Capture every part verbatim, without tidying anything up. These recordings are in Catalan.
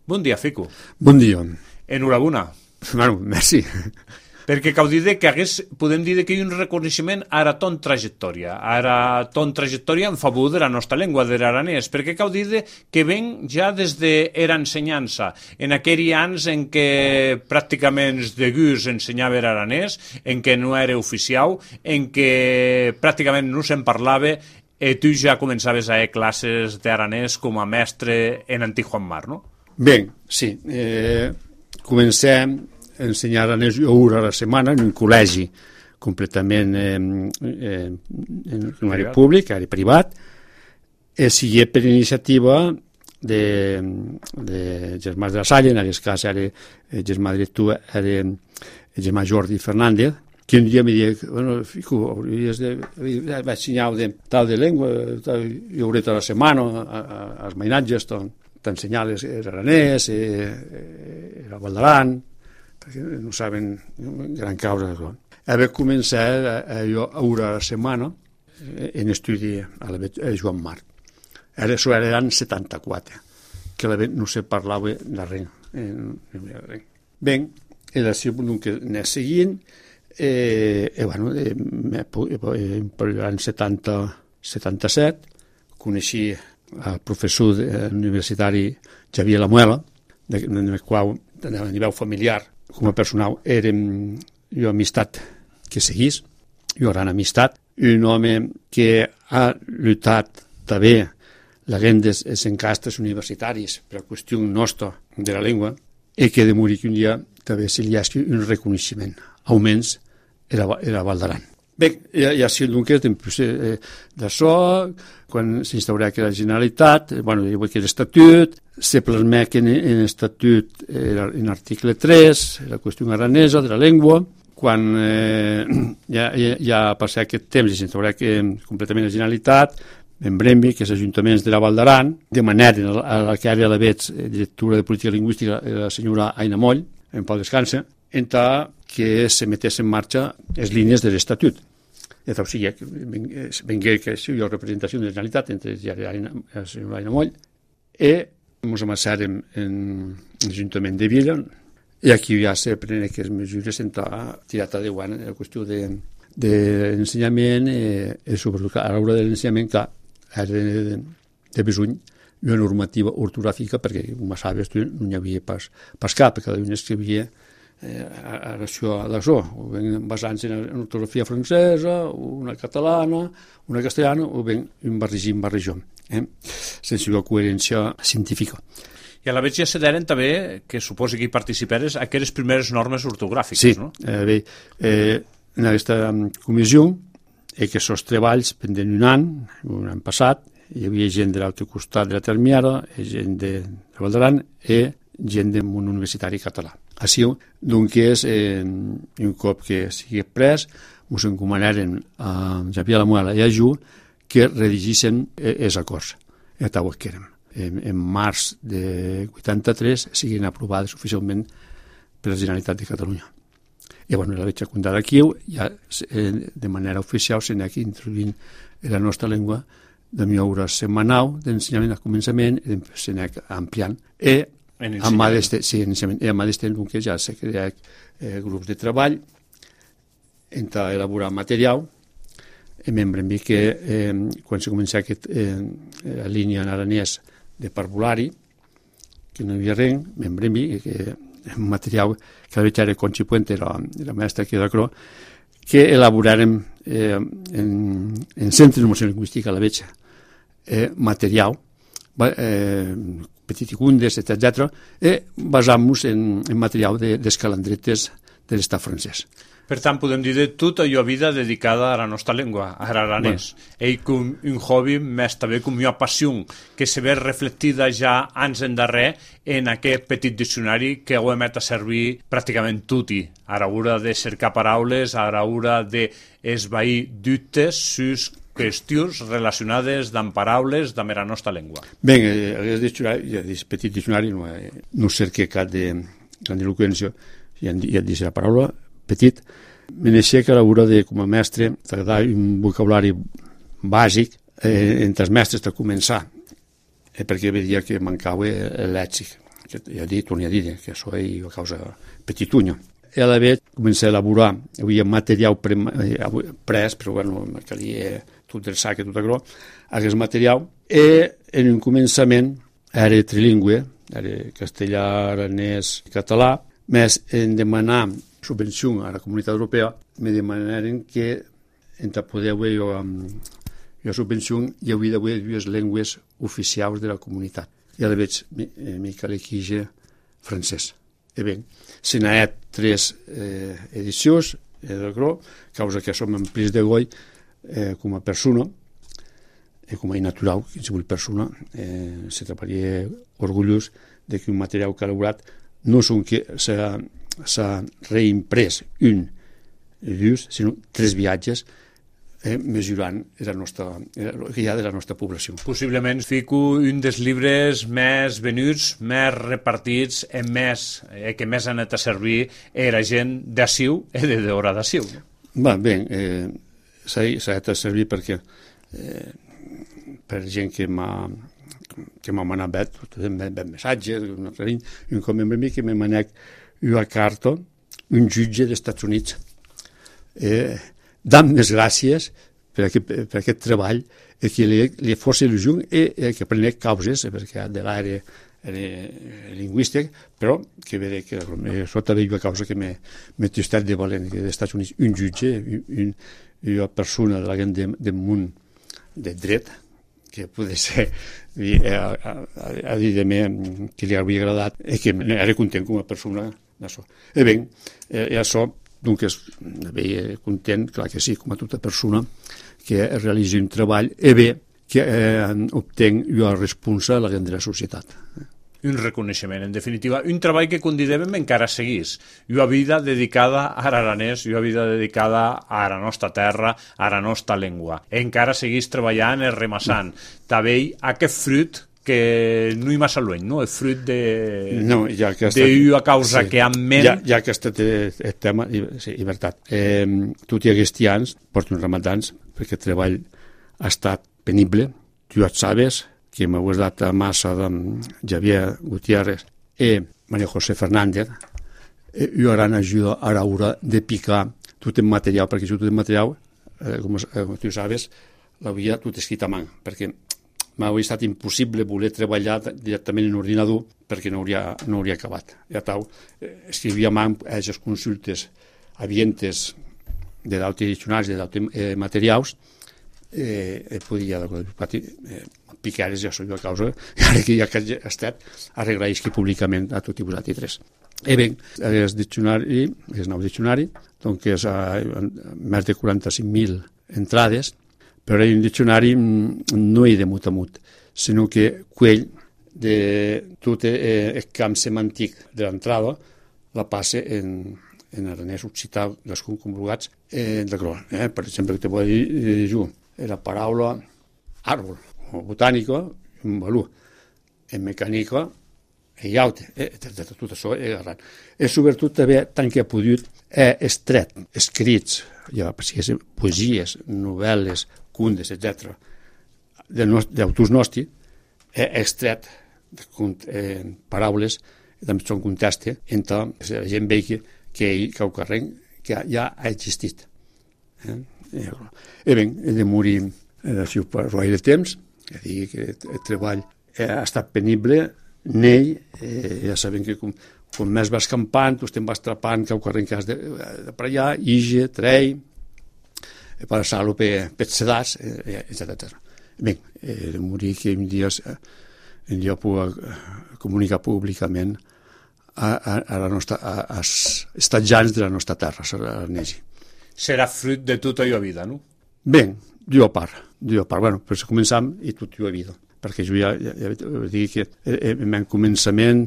Bon dia, Fico. Bon dia. Enhorabona. Bueno, merci. Perquè cau dir que hagués, podem dir que hi ha un reconeixement a la ton trajectòria, a la ton trajectòria en favor de la nostra llengua, de l'aranès, perquè cau dir que ven ja des de era ensenyança, en aquells anys en què pràcticament de gust ensenyava l'aranès, en què no era oficial, en què pràcticament no se'n parlava, i tu ja començaves a fer classes d'aranès com a mestre en Antic Juan Mar, no? Bé, sí. Eh, comencem a ensenyar aranès una hora a la setmana en un col·legi completament eh, eh, en àrea públic, àrea privat, i sigui per iniciativa de, de Germà de la Salle, en aquest cas era el germà director, era el germà Jordi Fernández, que un dia em deia, bueno, Fico, hauries de... vaig ensenyar de tal de llengua, tal, i hauré tota la setmana als mainatges, t'ensenyar l'aranès, el Valdaran, perquè no saben gran causa. Haver començat a, a hora a la setmana en estudi a la a Joan Marc. Ara això era l'any setanta-quatre, que la no se parlava de res. Bé, era que anés seguint, i, i bueno, per l'any setanta, setanta-set, coneixi el professor universitari Xavier Lamuela, en el qual, a nivell familiar, com a personal, érem jo amistat que seguís, jo gran amistat, un home que ha lluitat també la gent dels encastres universitaris per la qüestió nostra de la llengua, i que de morir que un dia també se li hagi un reconeixement, almenys era, era Valdaran. Bé, ja, ja si doncs d'això, quan s'instaurà que la Generalitat, bueno, hi ha l'Estatut, se plasma que en l'Estatut, en l'article tres, la qüestió aranesa de la llengua, quan eh, ja, ja, ja ha passat aquest temps i s'instaurà que completament la Generalitat, en Brembi, que és Ajuntaments de la Valdaran, de manera a la que ara la veig directora de Política Lingüística, la senyora Aina Moll, en pau descansa, en tal que se metés en marxa les línies de l'Estatut. I o sigui, vengué que hi ha representació de la Generalitat entre la senyora Aina Moll i ens amassarem en l'Ajuntament de Villa i aquí ja se prenen aquestes mesures en tirar endavant la qüestió de, de l'ensenyament i sobretot a l'hora de l'ensenyament que era de, de besuny una normativa ortogràfica perquè, com sabes, no hi havia pas, pas cap, perquè cada un escrivia Eh, a això d'això, basant-se en ortografia francesa, una catalana, una castellana, o ben un barregim barrejom, eh? sense una coherència científica. I a la vegada ja se deren també, que suposo que hi participares, aquelles primeres normes ortogràfiques, sí, no? Sí, eh, bé, eh, en aquesta comissió, eh, que aquests treballs pendent un any, un any passat, hi havia gent de l'altre costat de la Termiara, gent de Valdaran i gent del món universitari català. Així, doncs, és, eh, un cop que sigui pres, ens encomanaren a Xavier Lamuela i a Ju que redigissin els acords. I tal que érem. En, en març de vuitanta-tres siguin aprovades oficialment per la Generalitat de Catalunya. I bueno, la veig contada aquí, ja eh, de manera oficial se n'ha aquí introduint la nostra llengua de mi hora setmanal d'ensenyament al començament i se n'ha ampliant. I amb aquest temps que ja s'ha creat eh, grups de treball en elaborar material i membre en que eh, quan s'ha començat aquest, eh, la línia en aranès de parvulari que no hi havia res, membre en que un material que la veig ara Conchi Puente, la, la mestra que era Cro, que elaborarem eh, en, en centre de noció lingüística a la veig eh, material eh, petiticundes, etcètera, i basant-nos en, en material de, dels calandretes de l'estat francès. Per tant, podem dir de tota allò vida dedicada a la nostra llengua, a l'aranès. Bueno. Ell com un hobby, més també com una passió, que se ve reflectida ja anys endarrer en aquest petit diccionari que ho hem a servir pràcticament tutti, a l'hora de cercar paraules, a l'hora d'esvair dubtes sus qüestions relacionades amb paraules de la nostra llengua. Bé, aquest diccionari, aquest petit diccionari, no, no cerca cap de grandiloquència, ja et dic la paraula, petit, me n'eixia que a l'hora de, com a mestre, t'agradava un vocabulari bàsic eh, entre els mestres de començar, eh, perquè veia que mancava el lèxic. que ja dit, torni a dir, que això és a causa petitunya. E alla vez comencé a elaborar, havia material pre, pres, però bueno, calia tot el sac i tot això, aquest material, i en un començament era trilingüe, era castellà, aranès, català, més en demanar subvenció a la Comunitat Europea, me demanaren que entre poder haver jo, jo subvenció hi hauria d'haver dues llengües oficials de la comunitat. I ara veig Miquel Equige francès. E bé, se n'ha tres eh, edicions, eh, de gro, causa que som emplis de goi eh, com a persona, e com a natural, qualsevol persona, eh, se treballaria orgullós de que un material que ha elaborat no són que s'ha reimprès un dius, sinó tres viatges eh, mesurant la nostra, el que hi ha de la nostra població. Possiblement fico un dels llibres més venuts, més repartits, i més, eh, que més han anat a servir era gent d'aciu i de d'hora d'aciu. Va, bé, eh, s'ha anat a servir perquè eh, per gent que m'ha que m'ha manat bé, bé missatges, un, un com a mi que m'ha manat una carta, un jutge dels Estats Units. Eh, dam les gràcies per aquest, per aquest treball i que li, li fos il·lusió i, i que prenec causes perquè de l'àrea lingüístic, però que ve que això també hi ha causa que m'he tristat de valent que dels Estats Units un jutge, un, una persona de la gent de, de munt de dret que podia ser a, a, a dir de mi que li havia agradat i que era content com a persona d'això. I bé, i això donc és bé content, clar que sí, com a tota persona que realitzi un treball i bé que eh, obtenc una responsa a la gent de la societat. Un reconeixement, en definitiva, un treball que condiderem encara seguís. Una vida dedicada a l'aranès, una vida dedicada a la nostra terra, a la nostra llengua. Encara seguís treballant i remassant. També aquest fruit que no hi massa lluny, no? El fruit de... No, ja que estat... d'una causa sí, que en ment... Ja, ja que estat el tema, sí, i veritat. Eh, tot i aquests anys, porto uns ramadans, perquè el treball ha estat penible. Tu ja et sabes que m'ho has dat a massa de Javier Gutiérrez i María José Fernández, i una gran ajuda a l'hora de picar tot el material, perquè tot el material, eh, com, eh, com tu sabes, l'havia tot escrit a mà, perquè m'hauria estat impossible voler treballar directament en l'ordinador perquè no hauria, no hauria acabat. Ja tal, escrivia a mà aquestes consultes avientes de d'altres diccionaris, de d'altres eh, materials, eh, eh, podia eh, picar-les ja soy a causa, ara que ja que ha estat, arreglaix que públicament a tot i vosaltres. I bé, el diccionari, el nou diccionari, doncs és a, a més de quaranta-cinc mil entrades, però un diccionari no és de mut a mut, sinó que quell de tot el camp semàntic de l'entrada la passa en, en aranès occità, les conjugats eh, de gros. Eh? Per exemple, que te vull dir eh, jo, la paraula àrbol, o botànica, un valor, en mecànica, i altre, eh, tot això és gran. I sobretot també, tant que ha pogut, és estret, escrits, ja siguin poesies, novel·les, contes, etcètera, d'autors nostres, és estret de eh, paraules, també són contestes, entre la gent vegi que ell, que el carrer, que ja ha existit. Eh? I bé, he de morir eh, si per gaire temps, és a dir, que el treball ha estat penible, n'ell, eh, ja sabem que com, com més vas campant, tu te'n vas trapant, que el carrer que has de, de per allà, ige, trei, passar-lo per, per sedars, eh, etcètera. Bé, he de morir que un dia, un dia puc comunicar públicament a, a, a la nostra, a, als estatjans de la nostra terra, a l'Arnesi. Serà fruit de tota la vida, no? Bé, jo a part, jo a part. Bueno, però començam i tota la vida, perquè jo ja, ja, ja dic que el meu començament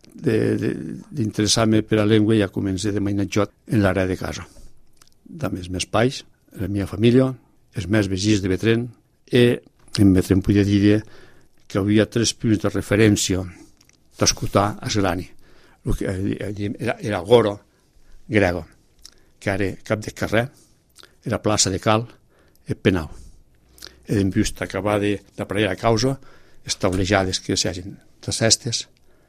d'interessar-me per la llengua ja comença de mainatjot en l'àrea de casa. També els meus pais, la meva família, els meus vegins de Betrén, i en Betrén podia dir que hi havia tres punts de referència d'escoltar a Selani. Era, era Goro, grega, que era cap de carrer, era plaça de Cal, i Penau. I en vista acabar de, de pregar la causa, establejades que s'hagin de cestes,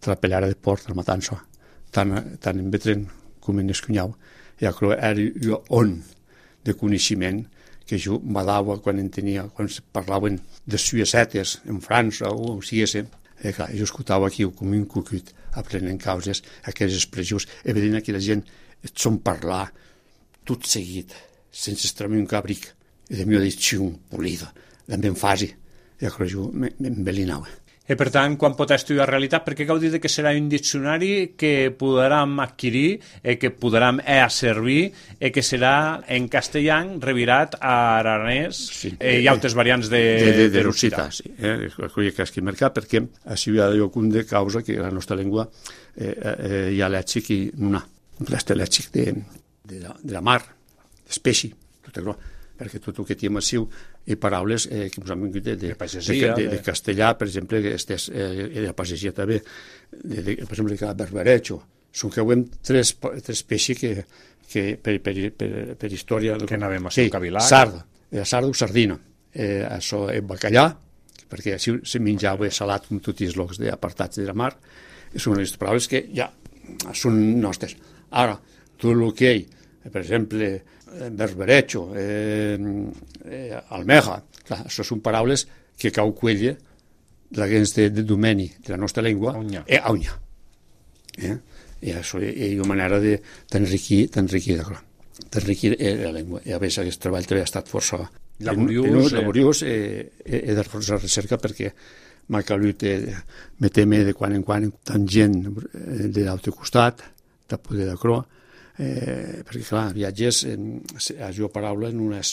tra la pellara de port, la matança, tant, tant en Betren com en Escunyau. I aquello era jo on de coneixement que jo m'adava quan en tenia, quan parlaven de suïcetes en França o en Ciese. Eh, clar, jo escoltava aquí com un cucut aprenent causes, aquelles expressions, i veient que la gent et són parlar tot seguit, sense estremer un cabric, i de mi ho dit xum, polida, ben ben fasi, i aquello jo m'embelinava. I per tant, quan pot estudiar realitat, perquè cau dir que serà un diccionari que podrem adquirir, eh, que podrem eh, servir, i eh, que serà en castellà revirat a aranès sí, eh, i altres variants de, de, de, de l'occità. Sí, eh, que és que mercat, perquè així hi ha lloc de causa que la nostra llengua eh, eh, hi ha lèxic i no ha un plast lèxic de, de, la, de la mar, d'espècie, tot això, perquè tot el que té massiu i paraules eh, que ens han vingut de, de, de, de, de, de castellà, per exemple, que estés, eh, de la pagesia també, de, de, per exemple, que la berberecho. Són que ho hem tres, tres peixos que, que per, per, per, per història... Que anàvem a sí, ser cavilar. Sarda, eh, sarda o sardina. Eh, això és bacallà, perquè així se menjava salat com tots els llocs apartats de la mar. I són les paraules que ja són nostres. Ara, tot el que hi, per exemple, berberecho, eh, eh, almeja, clar, això són paraules que cau quella la gens de, de domeni de la nostra llengua e aunya. Eh? I això és una manera d'enriquir, d'enriquir, d'enriquir la llengua. I a vegades aquest treball també ha estat força laboriós, eh? laboriós eh, eh, de força recerca perquè m'ha calut eh, meter-me de quan en quan tant gent eh, de l'altre costat, de poder de croa, Eh, perquè clar, viatges eh, a jo paraula en unes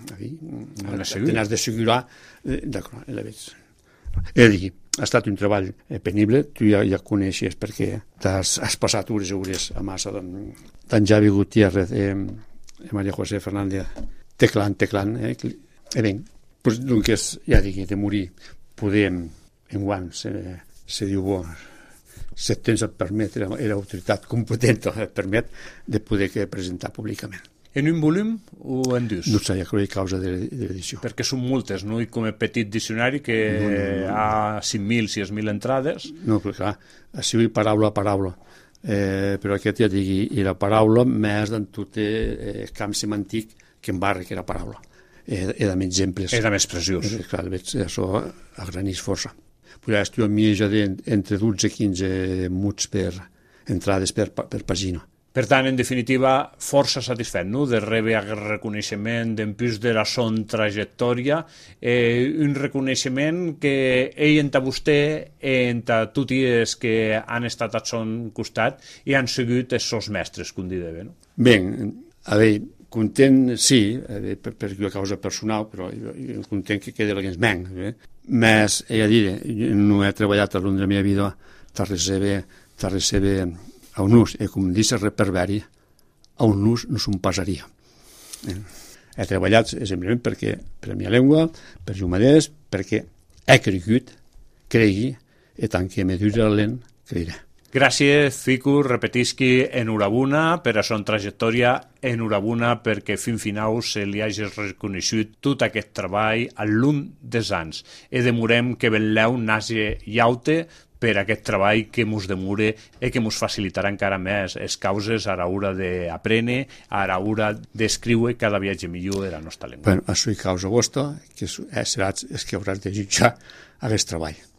tenes de segurar eh, d'acord, la veig he de dir, ha estat un treball eh, penible, tu ja, ja coneixes perquè has, has passat hores i hores a massa tant Javi Gutiérrez eh, Maria José Fernández teclant, teclant eh, i bé, pues, doncs ja digui, de morir podem en guant se, se diu bo si el temps et permet, era, era autoritat competent et permet de poder presentar públicament. En un volum o en dos? No sé, ja crec que causa de, de l'edició. Perquè són moltes, no? I com a petit diccionari que no, no, no. ha cinc mil, sis mil entrades. No, però clar, així ho paraula a paraula. Eh, però aquest ja digui, i la paraula més en tot el eh, camp semàntic que embarra que era paraula. Eh, era més exemples. Era més preciós. Eh, clar, veig, això agranís força. Podria estudiar mitja entre dotze i quinze muts per entrades per, per pàgina. Per tant, en definitiva, força satisfet, no?, de rebre aquest reconeixement d'en plus de la son trajectòria, eh, un reconeixement que ell enta vostè, enta tots els que han estat al son costat i han seguit els seus mestres, com dir bé, no? Bé, a veure, content, sí, veure, per, per una causa personal, però content que quedi l'hagués menys, eh? Més, he de dir, no he treballat a l'un de la meva vida per recebre, per recebre a un ús, i com dius reperberi, a un ús no se'n passaria. Eh? He treballat simplement perquè, per la meva llengua, per jo mateix, perquè he cregut, cregui, i tant que me duri la lent, creiré. Gràcies, Fico, repetisqui enhorabuna per a son trajectòria, enhorabuna perquè fin final se li hagi reconeixut tot aquest treball a l'un dels anys. E demorem que vetlleu nage llaute per aquest treball que mos demure i que mos facilitarà encara més les causes a l'hora d'aprendre, a l'hora d'escriure cada viatge millor de la nostra llengua. Bueno, això és causa vostra, que serà el que hauràs de jutjar aquest treball.